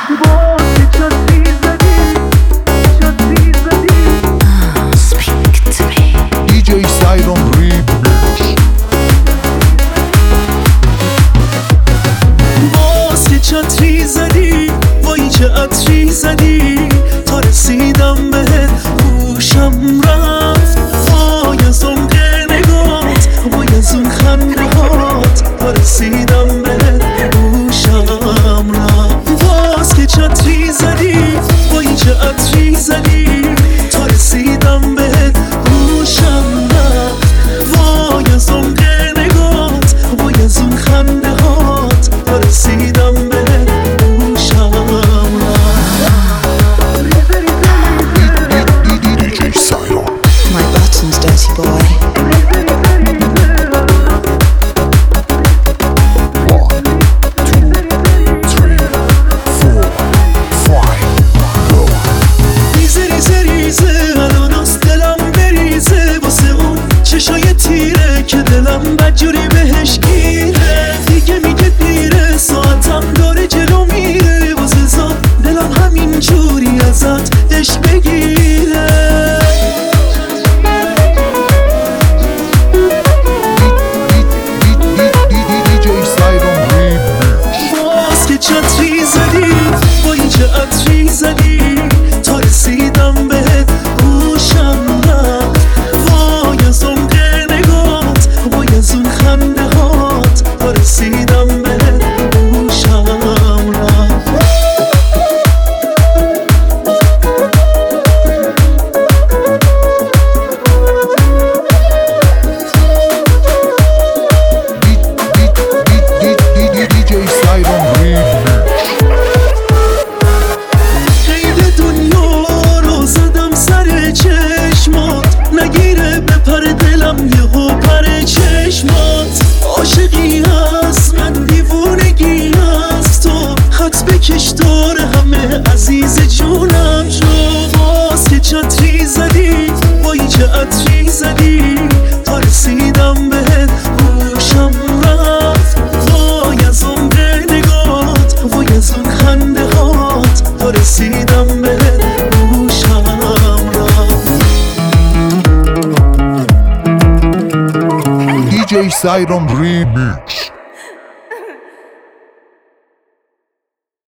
DJ Siron Remix. باز که چتری زدی وای چه عطری زدی تا رسیدم بهت گوشم رفت وای از اون نگات وای از اون خندهات تا رسیدم بهت گوشم رفت باز که چتری زدی وای چه عطری زدی تا رسیدم بهت گوشم رفت وای از اون نگات وای از اون خندهات تا رسیدم بهت گوشم DJ Siron. My buttons, dirty boy. 1, 2, 3, 4, 5, go. ریزه ریزه ریزه الاناست دلم بریزه واسه اون چشای تیره که دلم بدجوری بهش گیره دیگه میگه دیره ساعتم داره جلو میره واسه زاد دلم همین جوری ازت دش بگیره DJ Siron Remix. باز که چتری زدی وای چه عطری زدی تا رسیدم بهت گوشم رفت وای از اون نگات وای از اون خنده هات تا رسیدم بهت گوشم رفت DJ Siron Remix. قید دنیا رو زدم سر چشمات نگیره بپر دلم یهو پر چشمات عاشقی هست من دیوونگی هست تو خط بکش داره همه عزیز جونم شو باز که چتری زدی وای چه عطری زدی تا رسیدم بهت گوشم رفت وای از اون نگات وای از اون خنده هات تا رسیدم بهت گوشم رفت DJ Siron Remix.